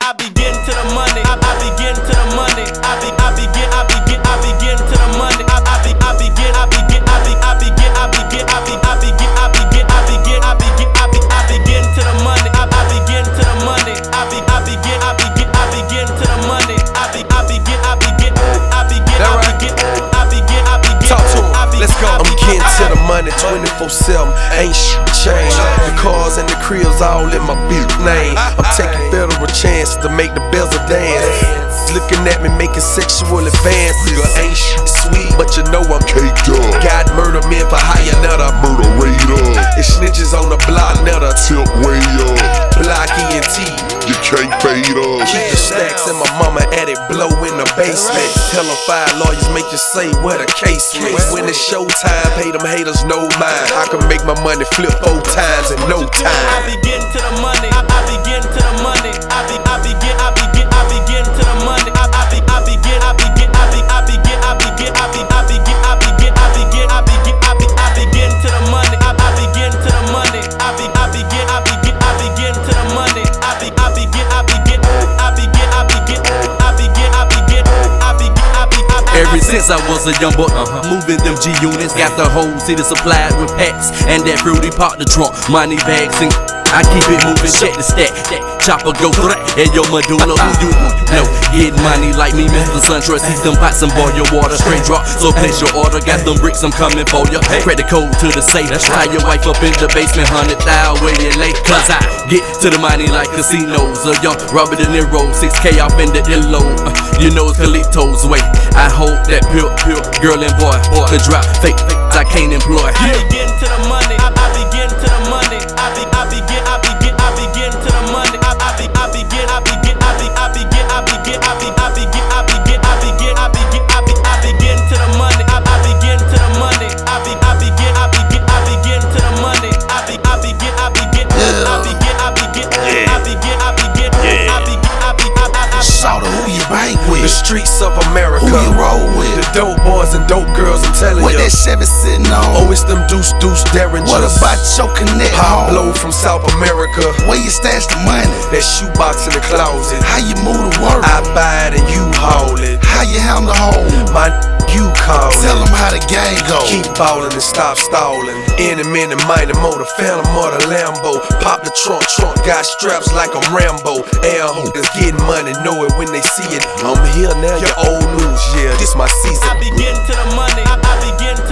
I be getting to the money. I be getting to the money. I be getting to the money. I be getting to the money. Talk to him, let's go. I'm getting to the money 24/7, ain't shit changed. The cars and the cribs all in my big name. I'm taking federal chances to make the bezel dance. Looking at me making sexual advances. Ain't shit sweet, but you know I'm caked up. Got murder men for hire, not a murder radar. It's snitches on the block, not a tilt way up. Block ENT, you can't fade us. keep the stacks and my mama at it, blow in the basement. Tell them 5 lawyers make you say what a case is. When it's showtime, pay them haters no mind. I can make my money flip 4 times in no time. I be getting to the money. I be getting to the money. I be getting to the money. Ever since I was a young boy, moving them G units, got the whole city supplied with packs and that fruity pot, the trunk, money bags and I keep it moving, check the stack. Chopper go threat, and your medulla, who you know? Getting money like me, Mr. SunTrust. Heat them pots and boil your water, straight drop. So place your order, got them bricks, I'm coming for you. Credit code to the safe. Tie your wife up in the basement, 100,000 where you late. Cause I get to the money like casinos. A young Robert De Niro, 6K off in the illo. You know it's Carlito's way. I hope that pure girl and boy could drop fake. I can't employ. I be getting to the money. I be getting to the money. I be getting to the money. I be getting to the money. Shawty, who you bang with? The streets of America. Who you roll with? The dope boys and dope girls, I'm telling What you. that Chevy sitting on? Oh, it's them deuce Derringer. What about your connect? Pablo from South America. Where you stash the money? That shoebox in the closet. How you move to work? I buy it and you haul it. How you handle home? My you call it. Tell them how the game go. Keep ballin' and stop stalling. Any minute, mighty motor, Phantom or the Lambo. Pop the trunk, got straps like I'm Rambo. Air hookers getting money, know it when they see it. I'm here now, your old news, yeah, this my season. I be getting to the money. I be getting